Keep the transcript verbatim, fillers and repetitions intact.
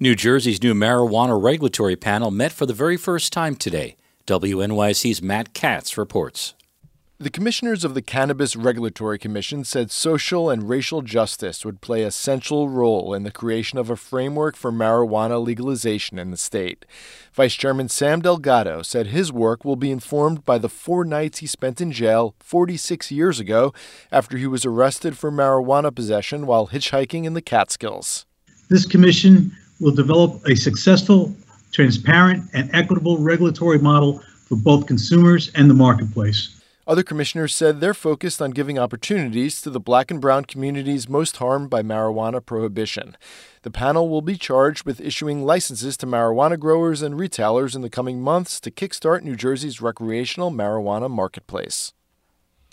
New Jersey's new marijuana regulatory panel met for the very first time today. W N Y C's Matt Katz reports. The commissioners of the Cannabis Regulatory Commission said social and racial justice would play a central role in the creation of a framework for marijuana legalization in the state. Vice Chairman Sam Delgado said his work will be informed by the four nights he spent in jail forty-six years ago after he was arrested for marijuana possession while hitchhiking in the Catskills. This commission will develop a successful, transparent, and equitable regulatory model for both consumers and the marketplace. Other commissioners said they're focused on giving opportunities to the black and brown communities most harmed by marijuana prohibition. The panel will be charged with issuing licenses to marijuana growers and retailers in the coming months to kickstart New Jersey's recreational marijuana marketplace.